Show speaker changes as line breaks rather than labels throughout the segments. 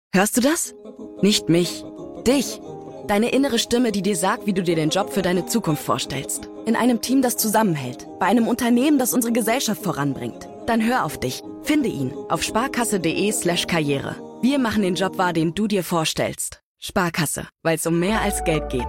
Hörst du das? Nicht mich, dich. Deine innere Stimme, die dir sagt, wie du dir den Job für deine Zukunft vorstellst. In einem Team, das zusammenhält. Bei einem Unternehmen, das unsere Gesellschaft voranbringt. Dann hör auf dich. Finde ihn auf sparkasse.de/Karriere. Wir machen den Job wahr, den du dir vorstellst. Sparkasse, weil es um mehr als Geld geht.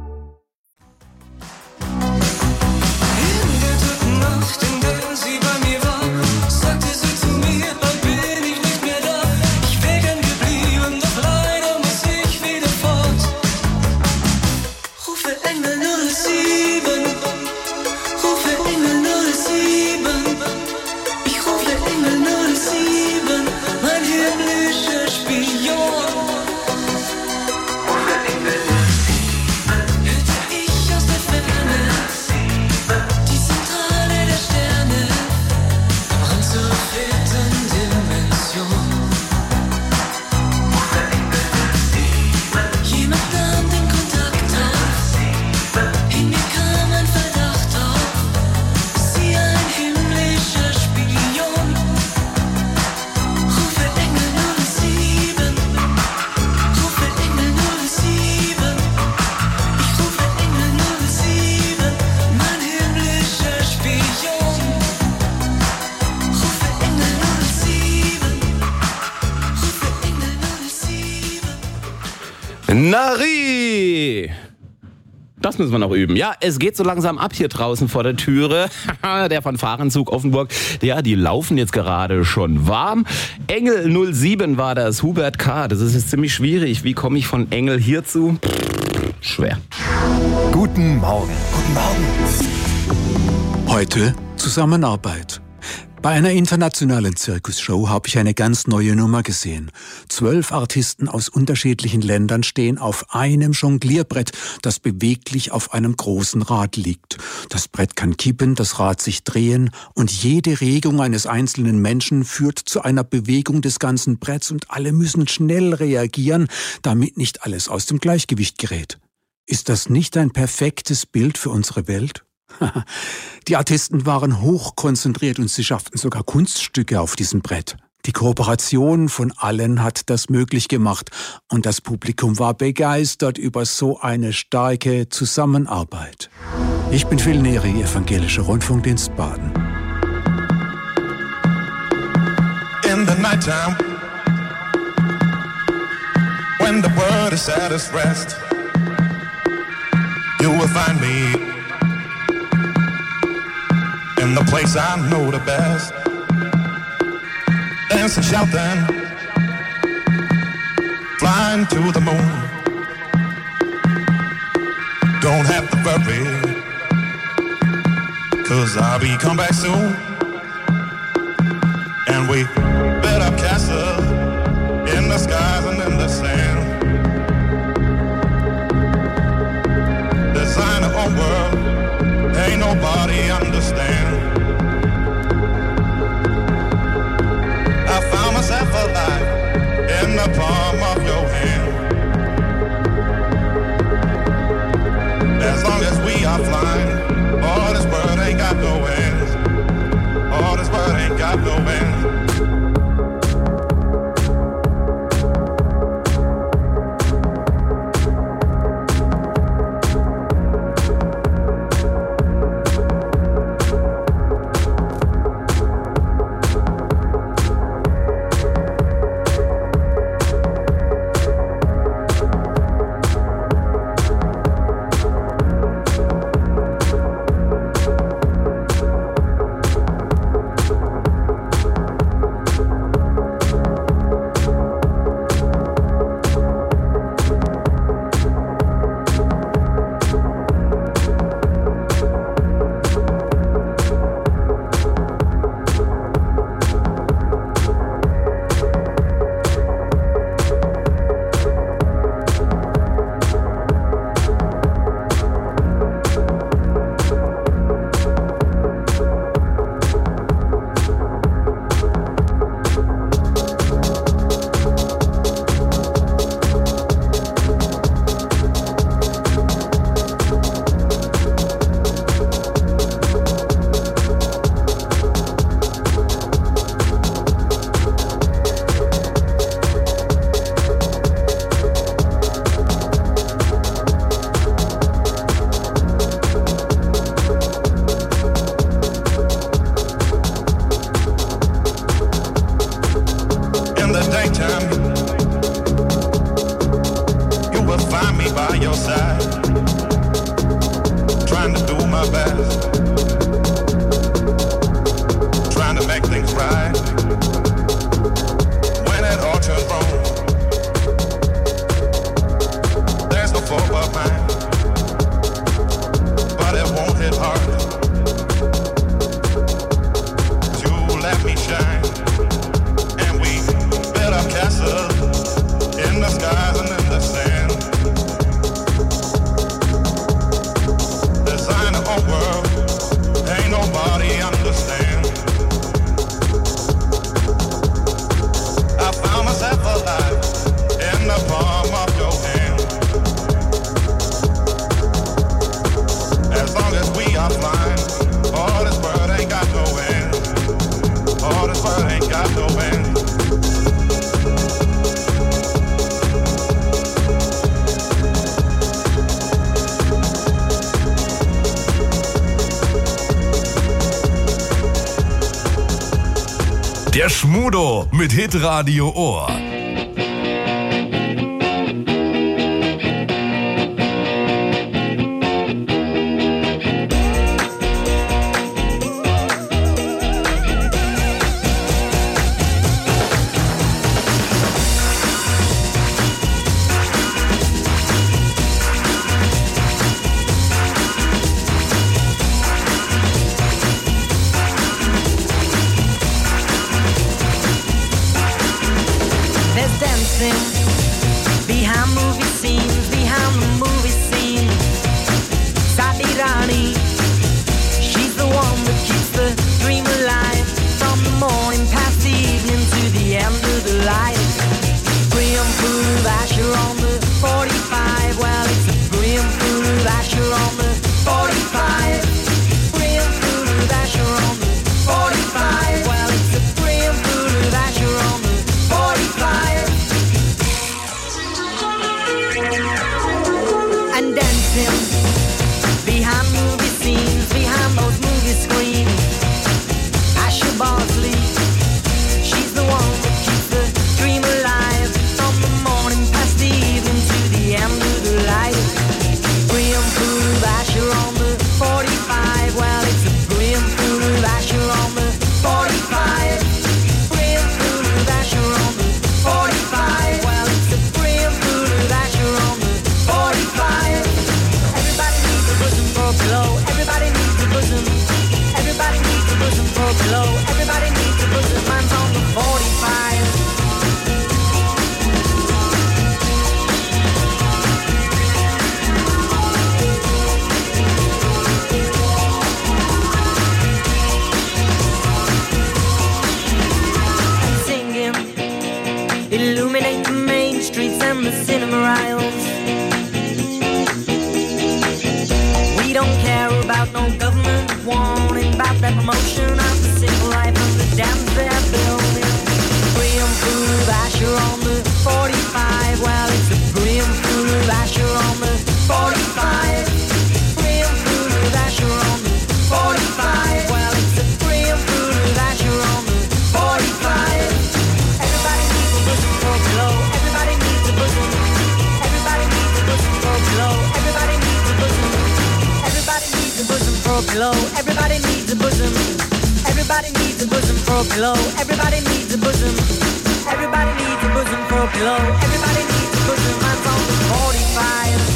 Nari! Das müssen wir noch üben. Ja, es geht so langsam ab hier draußen vor der Türe. Der Fanfarenzug Offenburg. Ja, die laufen jetzt gerade schon warm. Engel 07 war das, Hubert K. Das ist jetzt ziemlich schwierig. Wie komme ich von Engel hierzu? Schwer.
Guten Morgen. Guten Morgen. Heute Zusammenarbeit. Bei einer internationalen Zirkusshow habe ich eine ganz neue Nummer gesehen. 12 Artisten aus unterschiedlichen Ländern stehen auf einem Jonglierbrett, das beweglich auf einem großen Rad liegt. Das Brett kann kippen, das Rad sich drehen und jede Regung eines einzelnen Menschen führt zu einer Bewegung des ganzen Bretts und alle müssen schnell reagieren, damit nicht alles aus dem Gleichgewicht gerät. Ist das nicht ein perfektes Bild für unsere Welt? Die Artisten waren hochkonzentriert und sie schafften sogar Kunststücke auf diesem Brett. Die Kooperation von allen hat das möglich gemacht und das Publikum war begeistert über so eine starke Zusammenarbeit. Ich bin Phil Neri, Evangelischer Rundfunkdienst Baden.
In the nighttime, when the world is at its rest, you will find me in the place I know the best. Dancing, shouting, flying to the moon. Don't have to worry, 'cause I'll be come back soon. And we built up castles in the skies and in the sand. Design our own world, ain't nobody understand. I found myself alive in the palm of your hand. As long as we are flying, all this world ain't got no end. All this world ain't got no end.
Schmudo mit Hitradio Ohr.
Behind movie scenes, behind the movie scene, Sadi Rani, she's the one that keeps the dream alive. From the morning past the evening to the end of the light. Brim full of Asher on the 45. Well, it's a brim full of Asher on the 45. Brim full of Asher on the 45. Well, it's a brim full of Asher on the 45. And dancing behind movie scenes, behind those movie screens. Asher Bosley, she's the one that keeps the dream alive. From the morning past the evening to the end of the light. Brim full of Asher on the 45. Well, it's a brim full of Asher on the 45. Brim full of Asher on the 45. Well, it's a brim full of Asher on the 45. Everybody needs a bosom for a pillow. Everybody needs a bosom. Everybody needs a bosom for a pillow. Everybody needs a bosom. Mine's on the 45. And singing, illuminate the main streets and the cinema aisles. We don't care about no government warning about that promotion of the civil life of the dams they're building. Brim full of Asher on the 45. Well, it's a brim full of Asher on the 45. Brim full of Asher on the 45. Well, it's a brim full of Asher on the 45. Everybody needs a bosom for a pillow. Everybody needs a bosom. Everybody needs a bosom for a pillow. Everybody needs a bosom. Everybody needs a bosom for a pillow. Everybody needs a bosom. Everybody needs a bosom for a pillow. Everybody needs a bosom. Everybody needs a bosom for a pillow. Everybody needs a bosom. Mine's on the 45.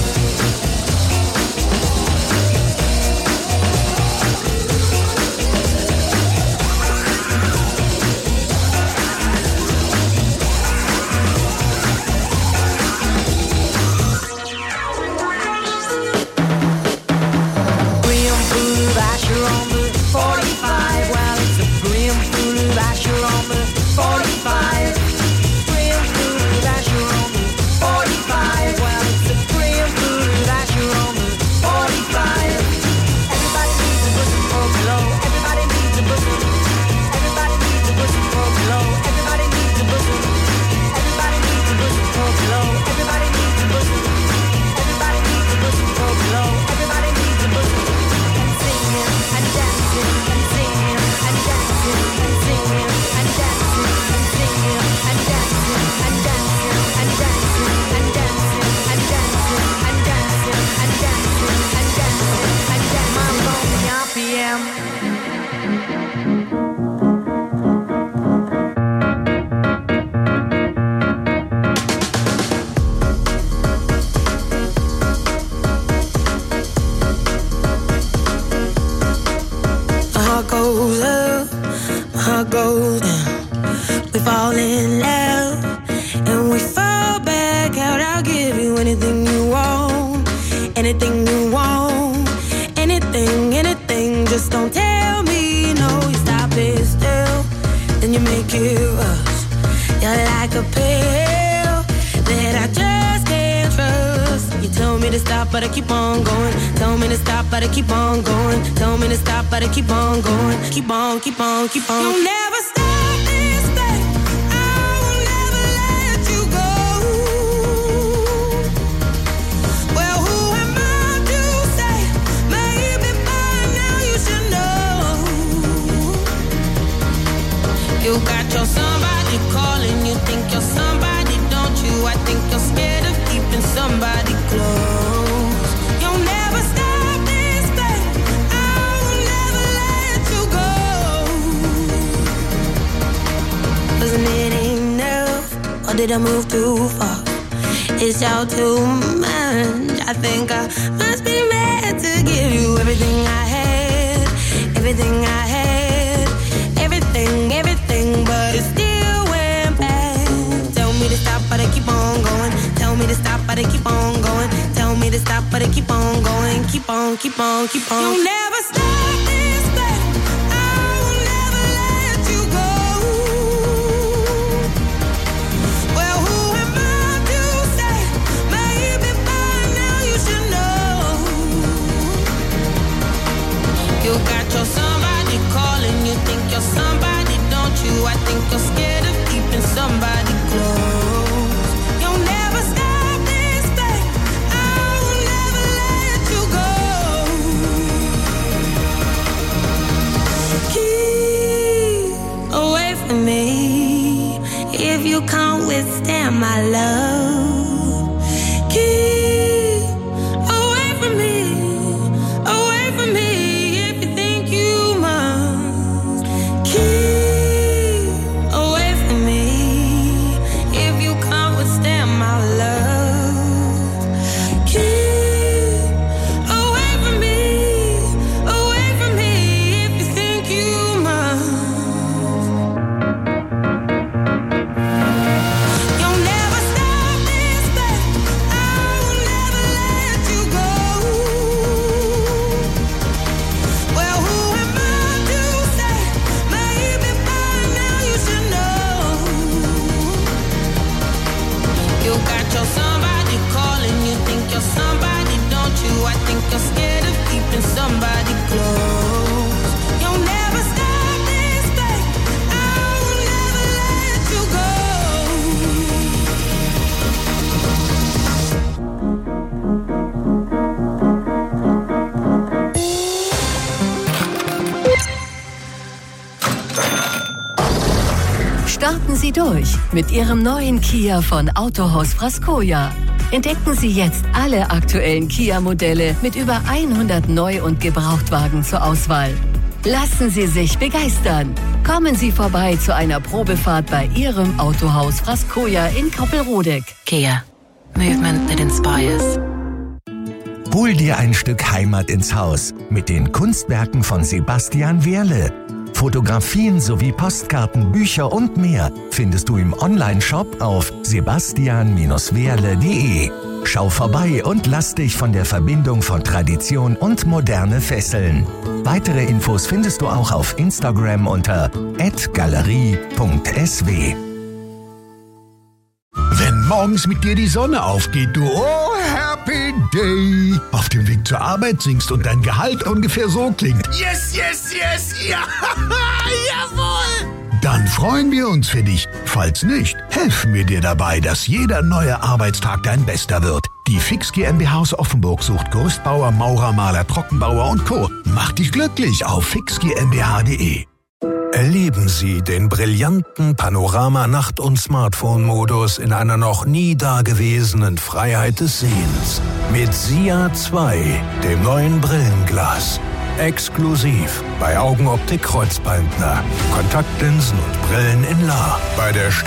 Brim full of Asher on the 45. Well, it's a brim full of Asher on the 45. Brim full of Asher on the 45. Well, it's a brim full of Asher on the 45. Everybody needs a bosom for a pillow. Everybody needs a bosom. Everybody needs a bosom for a pillow. Everybody needs a bosom. Everybody needs a bosom for a pillow. Everybody needs a bosom. Everybody needs a bosom for a pillow. Everybody needs a bosom. And singing and dancing and singing and dancing and singing and dancing and singing and dancing and dancing and dancing and dancing and dancing and dancing and dancing and dancing and dancing. My lonely RPM.
My heart goes up, my heart goes down. We fall in love and we fall back out. I'll give you anything you want, anything you want, anything, anything. Just don't tell me no. You stop it still, then you make it rush. You're like a pill that I just can't trust. You tell me to stop, but I keep on going. Tell me to stop, but I keep on going. Tell me to stop, but I keep on going. Keep on, keep on, keep on. You'll never stop this thing. I will never let you go. Well, who am I to say? Maybe by now you should know. You got yourself did I move too far? It's all too much. I think I must be mad to give you everything I had, everything I had, everything, but it still went bad. Tell me to stop, but I keep on going. Tell me to stop, but I keep on going. Tell me to stop, but I keep on going. Keep on. You'll never stop this thing. I will never let you go. Well, who am I to say? Maybe by now you should know. You got your somebody calling. You think you're somebody, don't you? I think you're scared of keeping somebody close. You'll never stop this thing. I will never let you go. Keep away from me if you can't withstand my love. Keep away from me if you think you must. Keep away from me if you can't withstand my love. Keep away from me if you think you must. You'll never stop this thing. I will never let you go. Well, who am I to say? Maybe by now you should know. You got your somebody calling. You think you're somebody, don't you? I think you're scared of keeping somebody close. You'll never stop this thing. I will never let you go.
Starten Sie durch mit Ihrem neuen Kia von Autohaus Frascoja. Entdecken Sie jetzt alle aktuellen Kia-Modelle mit über 100 Neu- und Gebrauchtwagen zur Auswahl. Lassen Sie sich begeistern. Kommen Sie vorbei zu einer Probefahrt bei Ihrem Autohaus Frascoja in Koppelrodeck.
Kia. Movement that inspires.
Hol dir ein Stück Heimat ins Haus mit den Kunstwerken von Sebastian Wehrle. Fotografien sowie Postkarten, Bücher und mehr findest du im Onlineshop auf sebastian-wehrle.de. Schau vorbei und lass dich von der Verbindung von Tradition und Moderne fesseln. Weitere Infos findest du auch auf Instagram unter @galerie.sw.
Wenn morgens mit dir die Sonne aufgeht, du, oh, happy day. Auf dem Weg zur Arbeit singst und dein Gehalt ungefähr so klingt. Yes, yes, yes, ja, jawohl. Dann freuen wir uns für dich. Falls nicht, helfen wir dir dabei, dass jeder neue Arbeitstag dein bester wird. Die Fix GmbH aus Offenburg sucht Gerüstbauer, Maurer, Maler, Trockenbauer und Co. Mach dich glücklich auf fixgmbh.de.
Erleben Sie den brillanten Panorama-Nacht- und Smartphone-Modus in einer noch nie dagewesenen Freiheit des Sehens. Mit SIA 2, dem neuen Brillenglas. Exklusiv bei Augenoptik Kreuzbaldner. Kontaktlinsen und Brillen in La. Bei der